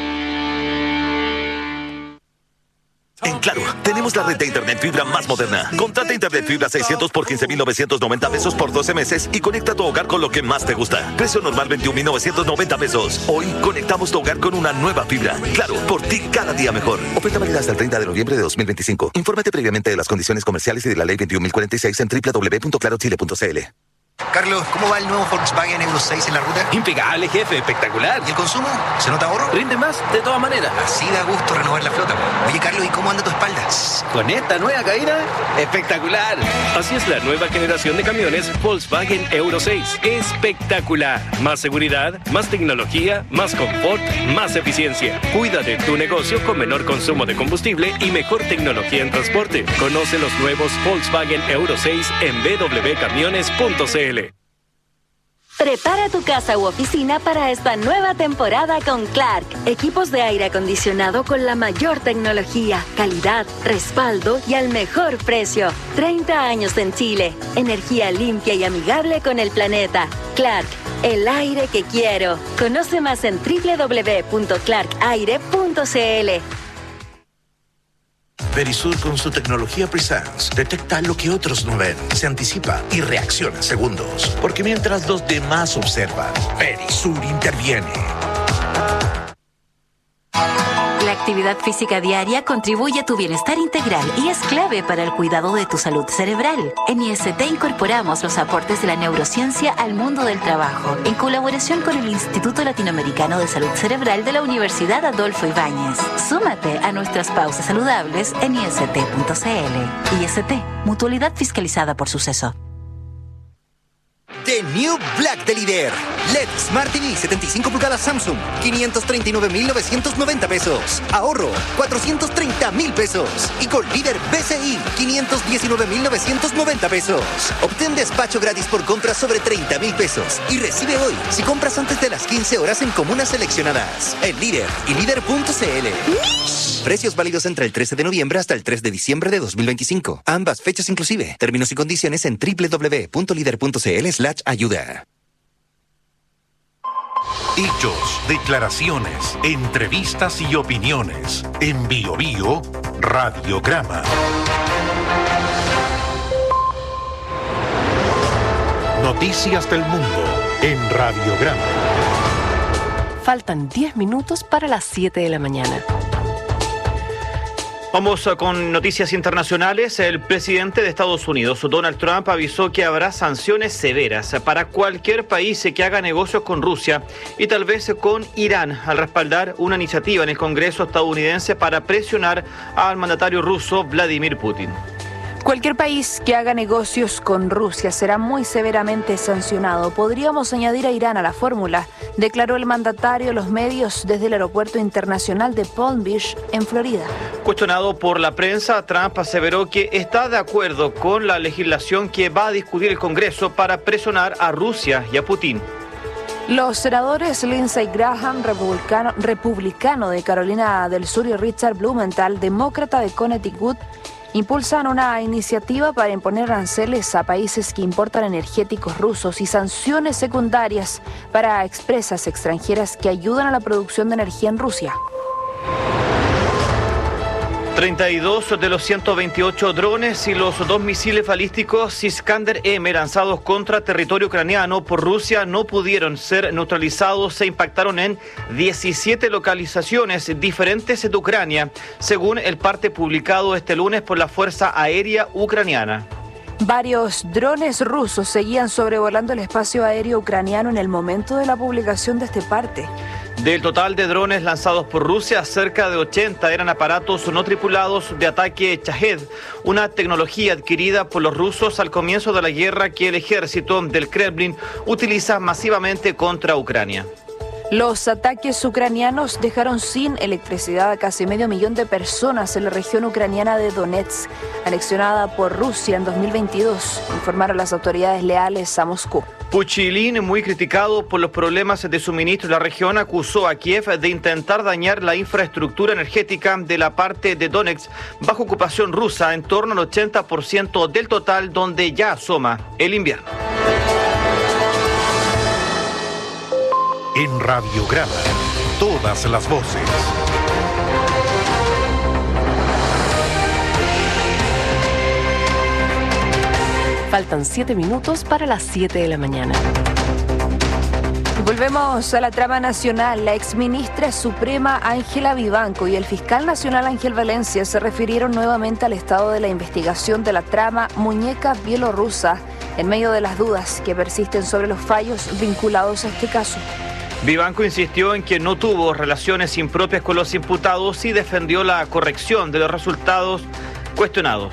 En Claro, tenemos la red de internet fibra más moderna. Contrata internet fibra seiscientos por quince mil novecientos noventa pesos por doce meses y conecta tu hogar con lo que más te gusta. Precio normal veintiún mil novecientos noventa pesos. Hoy conectamos tu hogar con una nueva fibra. Claro, por ti cada día mejor. Oferta válida hasta el treinta de noviembre de dos mil veinticinco. Infórmate previamente de las condiciones comerciales y de la ley veintiún mil cuarenta y seis en doble u doble u doble u punto claro chile punto c l. Carlos, ¿cómo va el nuevo Volkswagen Euro seis en la ruta? Impecable, jefe, espectacular. ¿Y el consumo? ¿Se nota ahorro? Rinde más, de todas maneras. Así da gusto renovar la flota. Oye, Carlos, ¿y cómo anda tu espalda? Con esta nueva cabina, espectacular. Así es la nueva generación de camiones Volkswagen Euro seis. Espectacular. Más seguridad, más tecnología, más confort, más eficiencia. Cuida de tu negocio con menor consumo de combustible y mejor tecnología en transporte. Conoce los nuevos Volkswagen Euro seis en w w w punto camiones punto c l. Prepara tu casa u oficina para esta nueva temporada con Clark. Equipos de aire acondicionado con la mayor tecnología, calidad, respaldo y al mejor precio. treinta años en Chile. Energía limpia y amigable con el planeta. Clark, el aire que quiero. Conoce más en w w w punto clark aire punto c l. Verisur con su tecnología Presence detecta lo que otros no ven, se anticipa y reacciona en segundos. Porque mientras los demás observan, Verisur interviene. La actividad física diaria contribuye a tu bienestar integral y es clave para el cuidado de tu salud cerebral. En I S T incorporamos los aportes de la neurociencia al mundo del trabajo, en colaboración con el Instituto Latinoamericano de Salud Cerebral de la Universidad Adolfo Ibáñez. Súmate a nuestras pausas saludables en i s t punto c l. I S T, mutualidad fiscalizada por Suceso. The New Black de Líder. L E D Smart T V setenta y cinco pulgadas Samsung, quinientos treinta y nueve mil novecientos noventa pesos. Ahorro, cuatrocientos treinta mil pesos. Y con Líder B C I, quinientos diecinueve mil novecientos noventa pesos. Obtén despacho gratis por compras sobre treinta mil pesos. Y recibe hoy, si compras antes de las quince horas en comunas seleccionadas. En Líder y líder punto c l. Precios válidos entre el trece de noviembre hasta el tres de diciembre de dos mil veinticinco. Ambas fechas inclusive. Términos y condiciones en w w w punto líder punto c l slash ayuda. Hechos, declaraciones, entrevistas y opiniones. En Bio Bio, Radiograma. Noticias del mundo en Radiograma. Faltan diez minutos para las siete de la mañana. Vamos con noticias internacionales. El presidente de Estados Unidos, Donald Trump, avisó que habrá sanciones severas para cualquier país que haga negocios con Rusia y tal vez con Irán, al respaldar una iniciativa en el Congreso estadounidense para presionar al mandatario ruso Vladimir Putin. Cualquier país que haga negocios con Rusia será muy severamente sancionado. Podríamos añadir a Irán a la fórmula, declaró el mandatario a los medios desde el aeropuerto internacional de Palm Beach, en Florida. Cuestionado por la prensa, Trump aseveró que está de acuerdo con la legislación que va a discutir el Congreso para presionar a Rusia y a Putin. Los senadores Lindsey Graham, republicano, republicano de Carolina del Sur, y Richard Blumenthal, demócrata de Connecticut, impulsan una iniciativa para imponer aranceles a países que importan energéticos rusos y sanciones secundarias para empresas extranjeras que ayudan a la producción de energía en Rusia. treinta y dos de los ciento veintiocho drones y los dos misiles balísticos Iskander-M lanzados contra territorio ucraniano por Rusia no pudieron ser neutralizados e impactaron en diecisiete localizaciones diferentes de Ucrania, según el parte publicado este lunes por la Fuerza Aérea Ucraniana. Varios drones rusos seguían sobrevolando el espacio aéreo ucraniano en el momento de la publicación de este parte. Del total de drones lanzados por Rusia, cerca de ochenta eran aparatos no tripulados de ataque Shahed, una tecnología adquirida por los rusos al comienzo de la guerra que el ejército del Kremlin utiliza masivamente contra Ucrania. Los ataques ucranianos dejaron sin electricidad a casi medio millón de personas en la región ucraniana de Donetsk, anexionada por Rusia en dos mil veintidós, informaron las autoridades leales a Moscú. Puchilin, muy criticado por los problemas de suministro en la región, acusó a Kiev de intentar dañar la infraestructura energética de la parte de Donetsk bajo ocupación rusa, en torno al ochenta por ciento del total, donde ya asoma el invierno. En Radiograma, todas las voces. Faltan siete minutos para las siete de la mañana. Volvemos a la trama nacional. La exministra suprema Ángela Vivanco y el fiscal nacional Ángel Valencia se refirieron nuevamente al estado de la investigación de la trama Muñeca Bielorrusa, en medio de las dudas que persisten sobre los fallos vinculados a este caso. Vivanco insistió en que no tuvo relaciones impropias con los imputados y defendió la corrección de los resultados cuestionados.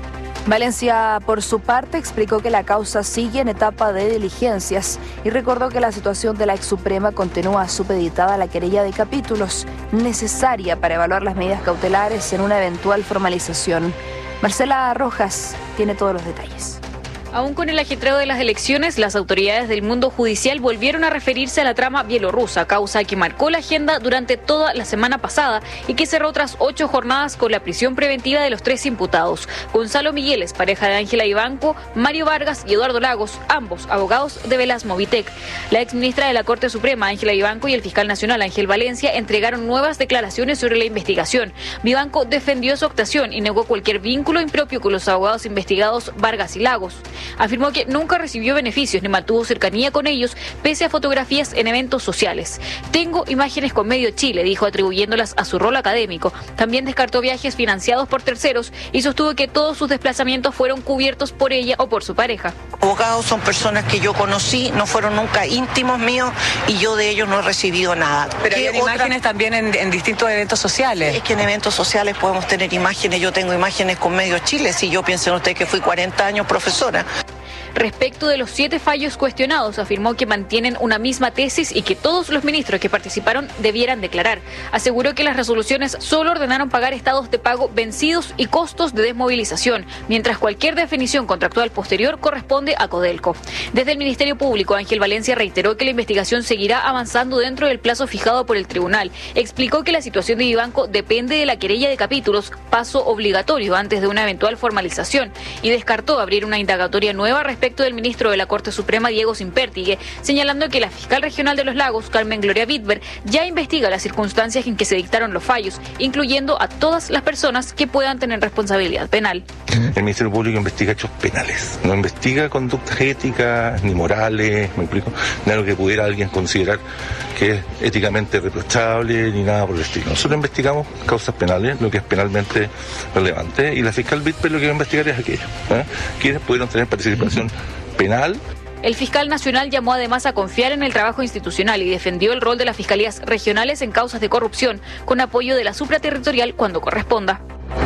Valencia, por su parte, explicó que la causa sigue en etapa de diligencias y recordó que la situación de la ex Suprema continúa supeditada a la querella de capítulos, necesaria para evaluar las medidas cautelares en una eventual formalización. Marcela Rojas tiene todos los detalles. Aún con el ajetreo de las elecciones, las autoridades del mundo judicial volvieron a referirse a la trama bielorrusa, causa que marcó la agenda durante toda la semana pasada y que cerró tras ocho jornadas con la prisión preventiva de los tres imputados: Gonzalo Migueles, pareja de Ángela Vivanco, Mario Vargas y Eduardo Lagos, ambos abogados de Velas Movitec. La exministra de la Corte Suprema, Ángela Vivanco, y el fiscal nacional, Ángel Valencia, entregaron nuevas declaraciones sobre la investigación. Vivanco defendió su actuación y negó cualquier vínculo impropio con los abogados investigados Vargas y Lagos. Afirmó que nunca recibió beneficios ni mantuvo cercanía con ellos, pese a fotografías en eventos sociales. Tengo imágenes con Medio Chile, dijo, atribuyéndolas a su rol académico. También descartó viajes financiados por terceros y sostuvo que todos sus desplazamientos fueron cubiertos por ella o por su pareja. Abogados son personas que yo conocí, no fueron nunca íntimos míos y yo de ellos no he recibido nada. Pero hay otra... imágenes también en, en distintos eventos sociales. Es que en eventos sociales podemos tener imágenes, yo tengo imágenes con Medio Chile, si yo pienso en usted que fui cuarenta años profesora. Respecto de los siete fallos cuestionados, afirmó que mantienen una misma tesis y que todos los ministros que participaron debieran declarar. Aseguró que las resoluciones solo ordenaron pagar estados de pago vencidos y costos de desmovilización, mientras cualquier definición contractual posterior corresponde a Codelco. Desde el Ministerio Público, Ángel Valencia reiteró que la investigación seguirá avanzando dentro del plazo fijado por el tribunal. Explicó que la situación de Vivanco depende de la querella de capítulos, paso obligatorio antes de una eventual formalización, y descartó abrir una indagatoria nueva respecto del ministro de la Corte Suprema, Diego Simpertigue, señalando que la fiscal regional de Los Lagos, Carmen Gloria Wittberg, ya investiga las circunstancias en que se dictaron los fallos, incluyendo a todas las personas que puedan tener responsabilidad penal. El Ministerio Público investiga hechos penales, no investiga conductas éticas ni morales, me explico, ni algo que pudiera alguien considerar que es éticamente reprochable ni nada por el estilo. Nosotros investigamos causas penales, lo que es penalmente relevante, y la fiscal Wittberg lo que va a investigar es aquello, ¿eh? quienes pudieron tener participación penal. El fiscal nacional llamó además a confiar en el trabajo institucional y defendió el rol de las fiscalías regionales en causas de corrupción, con apoyo de la supraterritorial cuando corresponda.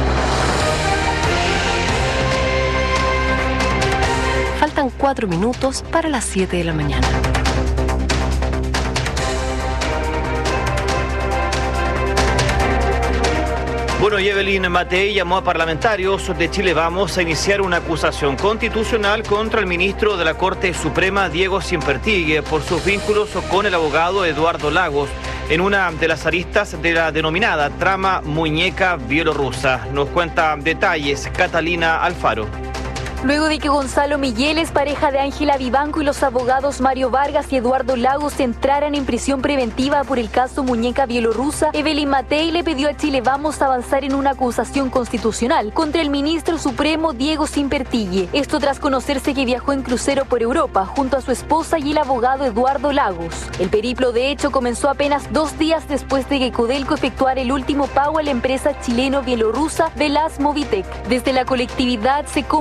Faltan cuatro minutos para las siete de la mañana. Bueno, y Evelyn Matei llamó a parlamentarios de Chile Vamos a iniciar una acusación constitucional contra el ministro de la Corte Suprema, Diego Simpertigue, por sus vínculos con el abogado Eduardo Lagos en una de las aristas de la denominada trama Muñeca Bielorrusa. Nos cuenta detalles Catalina Alfaro. Luego de que Gonzalo Migueles, pareja de Ángela Vivanco, y los abogados Mario Vargas y Eduardo Lagos entraran en prisión preventiva por el caso Muñeca Bielorrusa, Evelyn Matei le pidió a Chile Vamos avanzar en una acusación constitucional contra el ministro supremo Diego Simpertigue. Esto tras conocerse que viajó en crucero por Europa junto a su esposa y el abogado Eduardo Lagos. El periplo, de hecho, comenzó apenas dos días después de que Codelco efectuara el último pago a la empresa chileno-bielorrusa Velas Movitec. Desde la colectividad se comprometieron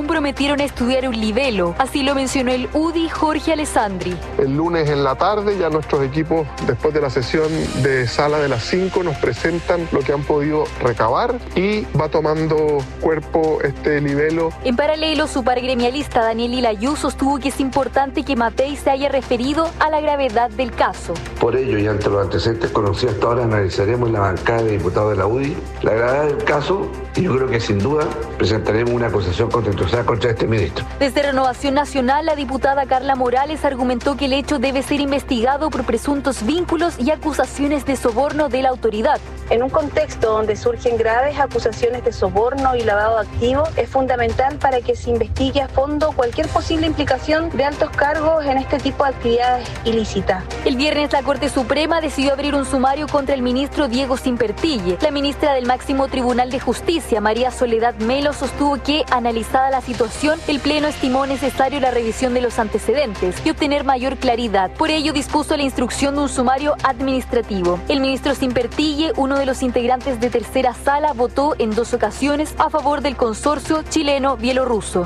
acudieron a estudiar un libelo. Así lo mencionó el U D I Jorge Alessandri. El lunes en la tarde ya nuestros equipos, después de la sesión de sala de las cinco, nos presentan lo que han podido recabar y va tomando cuerpo este libelo. En paralelo, su par gremialista Daniel Ilayú sostuvo que es importante que Matei se haya referido a la gravedad del caso. Por ello y ante los antecedentes conocidos hasta ahora, analizaremos en la bancada de diputados de la U D I la gravedad del caso y yo creo que sin duda presentaremos una acusación constitucional contra este ministro. Desde Renovación Nacional, la diputada Carla Morales argumentó que el hecho debe ser investigado por presuntos vínculos y acusaciones de soborno de la autoridad. En un contexto donde surgen graves acusaciones de soborno y lavado de activos, es fundamental para que se investigue a fondo cualquier posible implicación de altos cargos en este tipo de actividades ilícitas. El viernes, la Corte Suprema decidió abrir un sumario contra el ministro Diego Simpertille. La ministra del máximo Tribunal de Justicia, María Soledad Melo, sostuvo que, analizada la situación, el Pleno estimó necesario la revisión de los antecedentes y obtener mayor claridad. Por ello, dispuso la instrucción de un sumario administrativo. El ministro Simpertille, uno de los integrantes de tercera sala, votó en dos ocasiones a favor del consorcio chileno-bielorruso.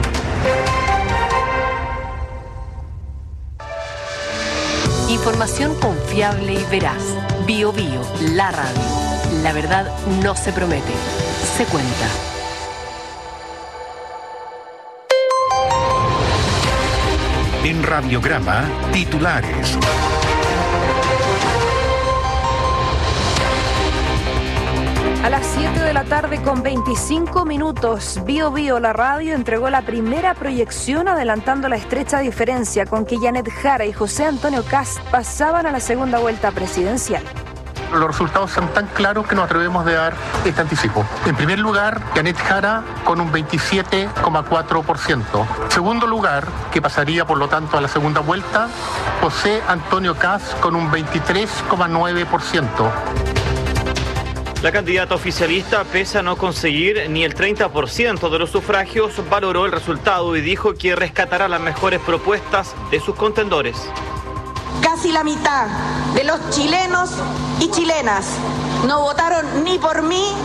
Información confiable y veraz. Bio Bio, la radio. La verdad no se promete, se cuenta. En Radiograma, titulares. A las siete de la tarde con veinticinco minutos, Bio Bio, la radio, entregó la primera proyección adelantando la estrecha diferencia con que Janet Jara y José Antonio Kast pasaban a la segunda vuelta presidencial. Los resultados son tan claros que nos atrevemos de dar este anticipo. En primer lugar, Janet Jara con un veintisiete coma cuatro por ciento. Segundo lugar, que pasaría por lo tanto a la segunda vuelta, José Antonio Kast con un veintitrés coma nueve por ciento. La candidata oficialista, pese a no conseguir ni el treinta por ciento de los sufragios, valoró el resultado y dijo que rescatará las mejores propuestas de sus contendores. Casi la mitad de los chilenos y chilenas no votaron ni por mí